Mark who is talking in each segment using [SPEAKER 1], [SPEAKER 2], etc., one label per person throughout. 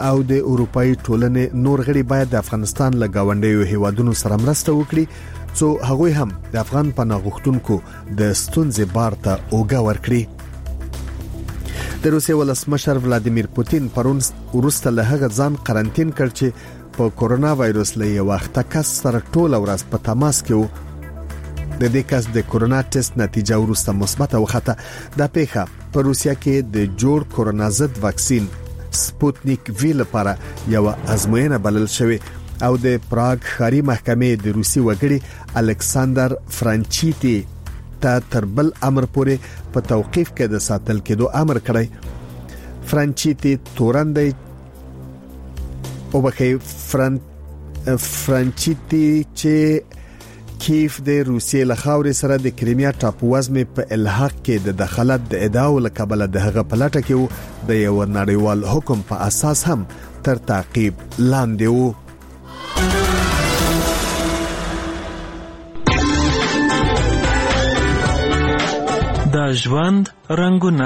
[SPEAKER 1] او د اروپאי ټولنې نور غړي باید د افغانستان له گاونډیو هیوادونو سره مرسته وکړي څو هغوی هم د افغان پناه غوښتونکو د ستونزې بار ته اوږه ورکړي. د روسیې ولسمشر ولادیمیر پوتین پرون وروسته له هغه ځان قرنټین کړ چې په کورونا وایروس له یو وخت کس سره ټول ورځ په تماس کې و. د دې کس د کورونا ټیسټ نتیجه وروسته مثبت وخته. د پیښه په روسیا کې د جوړ کورونا ضد واکسین سپوتنیک وی لپاره یو ازموینه بلل شوې او د پراګ ښاري محکمې د روسي وګړي الکساندر فرانچیتی ته تر بل امر پورې په توقيف کې د ساتل کېدو امر کړی. فرانچیتی تورندې او بخې فرانچیتی چې کیف د روسیې له خاورې سره د کریمیا ټاپووزمې په الحاق کې د دخالت د ادعاو لکبله د هغه پلاټه کې د یو نړیوال حکم په اساس هم تر تعقیب لاندې و.
[SPEAKER 2] د ژوند رنگونه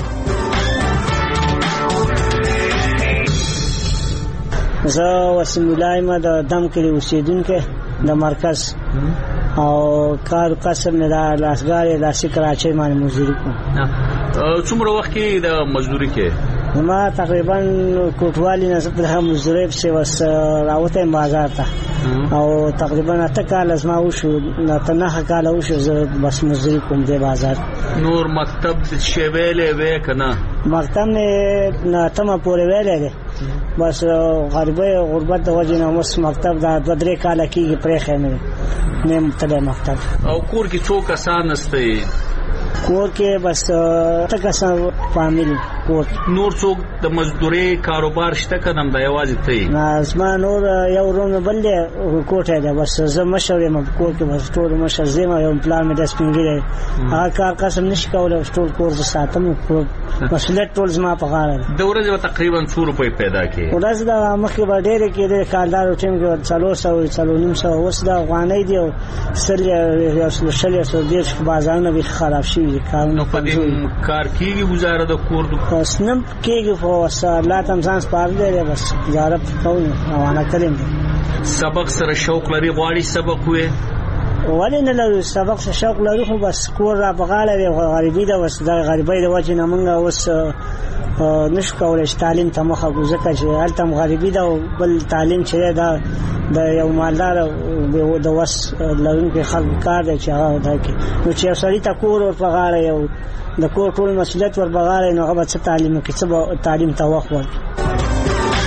[SPEAKER 3] زه وسیم الله ما د دم کلی اوسیدونکو د مرکز او کار قسم نه د لاسګاري لاسي کراچۍ باندې مزدوري کوم.
[SPEAKER 4] څومره وخت کې د مزدوري کې؟
[SPEAKER 3] ما تقریبا کوټوالي نه په مزدوري په وس راوته بازار ته او تقریبا اته کال از ما وشو نه کال وشو زه بس مزدوري کوم د بازار.
[SPEAKER 4] نور مکتب شویلې وې کنه؟
[SPEAKER 3] مکتب نه تمه پورې ویلې ده بس غربت د وجه نه مس مکتب دا 2-3 کال کېږي پرې خنه نه متله مکتب.
[SPEAKER 4] او کور کې څو کسان استي؟
[SPEAKER 3] کور کې بس تکسان فامیل کور.
[SPEAKER 4] نور څوک د مزدوري کاروبار شته کنم دا یوازې ته؟
[SPEAKER 3] نه اسما نور یو روم بلې کوټه ده بس زه مشورې م کور کې بس ټول مشر زما یو پلان مې د سپینګری هغه کار قسم نشي کولای ټول کور ز ساتم کور مسؤلیت ټول زما په غاړه.
[SPEAKER 4] د ورځې تقریبا 100 روپۍ پیدا کې
[SPEAKER 3] ورځ دا مخکې به ډېر کې د کاردار ټیم کې 400 اوس دا غوانې دی سره یو شل دیش بازارونه به خراب شي.
[SPEAKER 4] نو په دې کار کېږي گزاره د کور د
[SPEAKER 3] سنم کېږي خو الله تم ځان سپارل دی بس گزاره کوم روانه کړم.
[SPEAKER 4] سبق سره شوق لري غواړي سبق وې
[SPEAKER 3] ولې نه لري سبق سره شوق لري خو بس کور را بغاله دی غریبي دا وس د غریبۍ د وجه نه مونږ اوس نشو کولای تعلیم ته مخه ګوزکه چې هلته غریبي دا بل تعلیم چې دا د یو مالدار د وس لرونکو خلک کار دی چې هغه دا کې نو چې سړی ته کور ور بغاله یو د کور ټول مسؤلیت ور بغاله نو هغه څه تعلیم کې څه تعلیم ته وخت ورکړي.